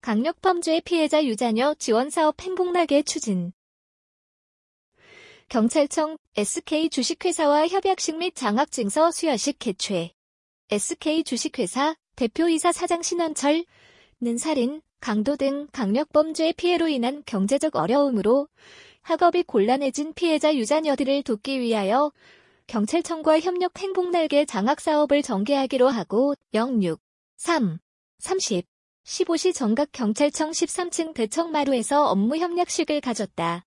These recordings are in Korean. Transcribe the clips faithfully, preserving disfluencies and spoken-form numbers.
강력범죄 피해자 유자녀 지원사업 행복나게 추진. 경찰청, 에스케이 주식회사와 협약식 및 장학증서 수여식 개최. 에스케이 주식회사 대표이사 사장 신원철은 살인, 강도 등 강력범죄 피해로 인한 경제적 어려움으로 학업이 곤란해진 피해자 유자녀들을 돕기 위하여 경찰청과 협력 행복날개 장학사업을 전개하기로 하고 영육, 삼, 삼십, 십오시 정각 경찰청 십삼 층 대청마루에서 업무 협약식을 가졌다.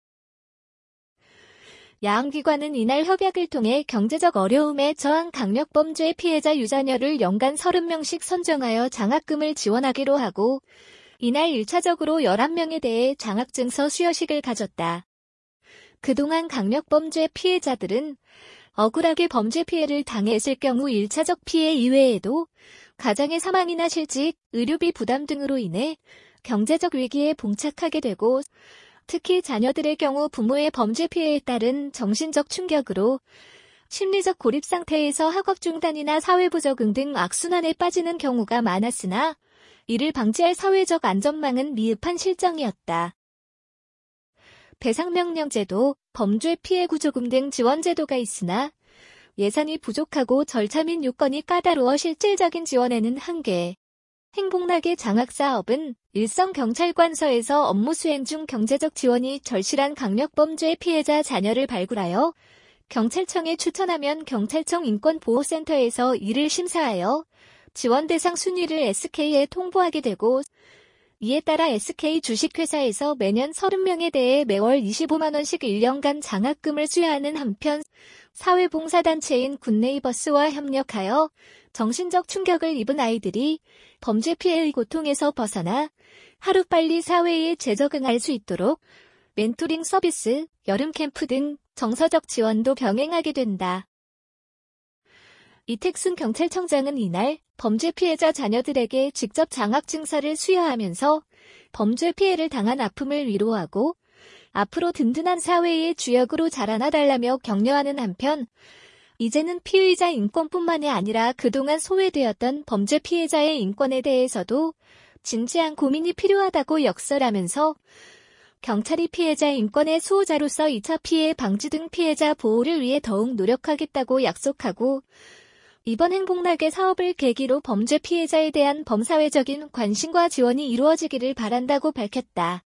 야항기관은 이날 협약을 통해 경제적 어려움에 처한 강력범죄 피해자 유자녀를 연간 서른 명씩 선정하여 장학금을 지원하기로 하고 이날 일차적으로 열한 명에 대해 장학증서 수여식을 가졌다. 그동안 강력범죄 피해자들은 억울하게 범죄 피해를 당했을 경우 일차적 피해 이외에도 가장의 사망이나 실직, 의료비 부담 등으로 인해 경제적 위기에 봉착하게 되고 특히 자녀들의 경우 부모의 범죄 피해에 따른 정신적 충격으로 심리적 고립 상태에서 학업 중단이나 사회부 적응 등 악순환에 빠지는 경우가 많았으나 이를 방지할 사회적 안전망은 미흡한 실정이었다. 배상명령제도, 범죄 피해 구조금 등 지원제도가 있으나 예산이 부족하고 절차 및 요건이 까다로워 실질적인 지원에는 한계. 행복나게 장학사업은 일선 경찰관서에서 업무 수행 중 경제적 지원이 절실한 강력범죄 피해자 자녀를 발굴하여 경찰청에 추천하면 경찰청 인권보호센터에서 이를 심사하여 지원 대상 순위를 에스케이에 통보하게 되고 이에 따라 에스케이 주식회사에서 매년 서른 명에 대해 매월 이십오만 원씩 일 년간 장학금을 수여하는 한편 사회봉사단체인 굿네이버스와 협력하여 정신적 충격을 입은 아이들이 범죄 피해의 고통에서 벗어나 하루빨리 사회에 재적응할 수 있도록 멘토링 서비스, 여름 캠프 등 정서적 지원도 병행하게 된다. 이택순 경찰청장은 이날 범죄 피해자 자녀들에게 직접 장학증서를 수여하면서 범죄 피해를 당한 아픔을 위로하고 앞으로 든든한 사회의 주역으로 자라나달라며 격려하는 한편 이제는 피의자 인권뿐만이 아니라 그동안 소외되었던 범죄 피해자의 인권에 대해서도 진지한 고민이 필요하다고 역설하면서 경찰이 피해자 인권의 수호자로서 이차 피해 방지 등 피해자 보호를 위해 더욱 노력하겠다고 약속하고 이번 행복날개 사업을 계기로 범죄 피해자에 대한 범사회적인 관심과 지원이 이루어지기를 바란다고 밝혔다.